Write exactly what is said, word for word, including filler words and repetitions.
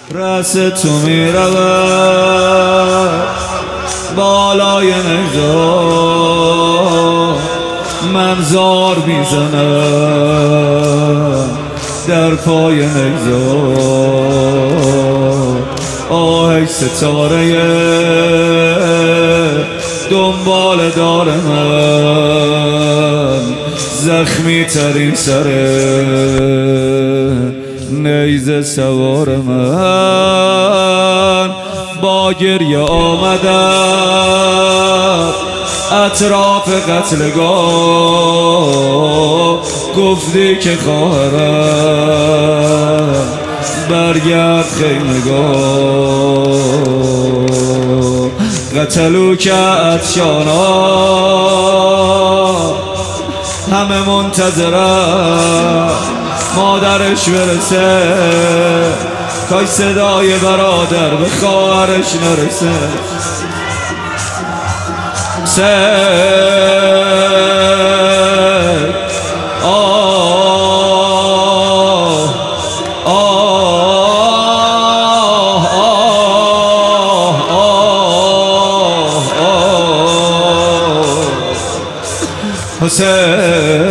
رأس تو می رود بالای نگاه، من زار میزنم در پای نگاه. آه ستاره دنبال دار من، زخمی ترین سر نیزه سوار من. با گریه آمدم اطراف قتلگاه، گفتی که خواهرم برگرد خیمگاه. قتلو که عطشانا همه منتظرم مادرش برسه، کاش صدای برادر به خواهرش نرسه. سه آه آه آه آه حسین